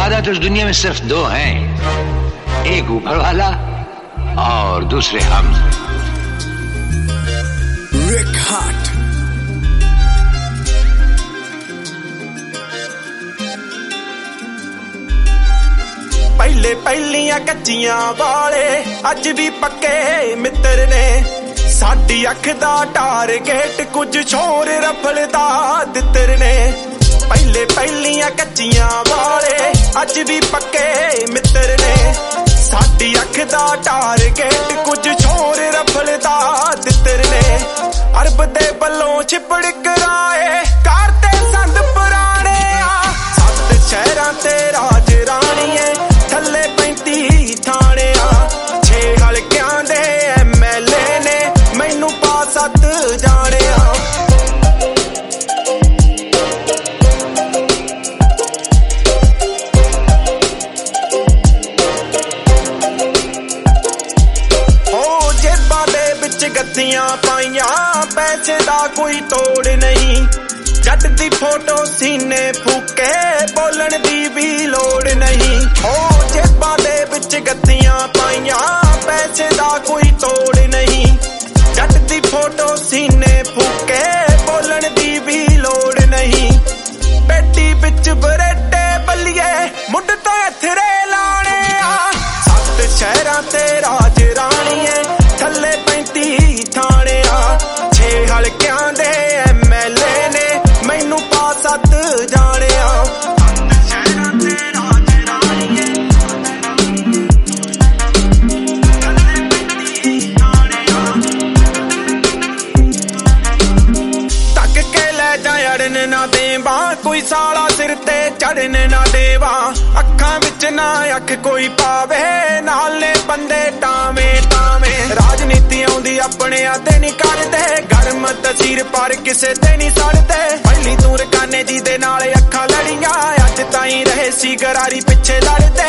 वादा तो इस दुनिया में सिर्फ दो हैं, एक ऊपर वाला और दूसरे हम। Rick Hart। पहले पहलियां कच्चियां वाले अज भी पक्के मित्र ने, साडी अख दा टारगेट कुछ छोर रफलदा तितर ने। पहले पहलियां कच्चियां वाले अज भी पक्के मित्र ने, साडी अख दा टारगेट कुछ छोर रफलदा तितर ने। अरब दे बल्लों छिपड़ कराए करते संद पुराने, सत शहरां ते राज राणीए थले 35 थाने, 6 हलकियां दे MLA ने मैनू पा 7 जाने। गत्तियां पाइयां पैसे दा कोई तोड़ नहीं, जट दी फोटो सीने फूके बोलन दी भी लोड़ नहीं। ओ जेबां दे विच गत्तियां पाइयां पैसे दा कोई तोड़ नहीं, जट दी फोटो सीने फूके बोलन दी भी लोड़ नहीं। पेटी विच बरेटे बल्लिए मुंड ते हथरे लाने, 7 शहरां ते राज राणीए थले 35 थाने, 6 हलकियां दे MLA ने मैनू पा 7 जाने। तक के ले जा अड़न ना देवा, कोई साला सिर ते चढ़न ना देवा, अखां विच ना अख कोई पावे नाले बंदे टावे टावे। राजनीति आउंदी अपने आते नहीं करदे, गर्म तसीर पर किसे ते नहीं सड़दे। पहली तू रकाने जी दे नाल अखां लड़ियां, अज ताईं रहे सी गरारी पिछे लड़दे।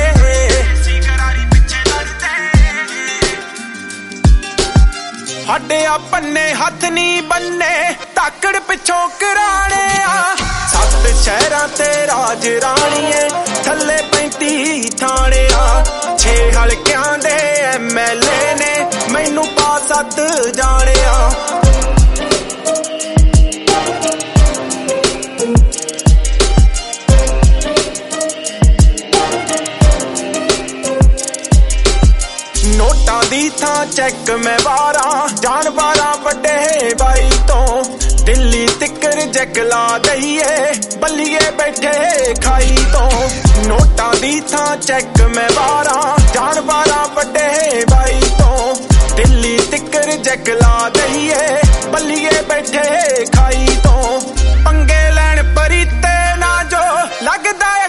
हाडे अपने हथ नहीं बन्ने ताकड़ पिछों कराने, 7 शहरां ते राज राणीए थले 35 थाने, 6 हलकियां दे MLA ने मैनू पा 7 जाने। नोटा दी था चेक मैं 12 जानवारा वड्डे बाई तो, दिल्ली तिकर जकला दईए बल्लिए बैठे खाई तो। नोटा दी था चेक मैं 12 जानवारा वड्डे बाई तो, दिल्ली तिकर जकला दईए बल्लिए बैठे खाई तो। पंगे लैन परीते ना जो लगदा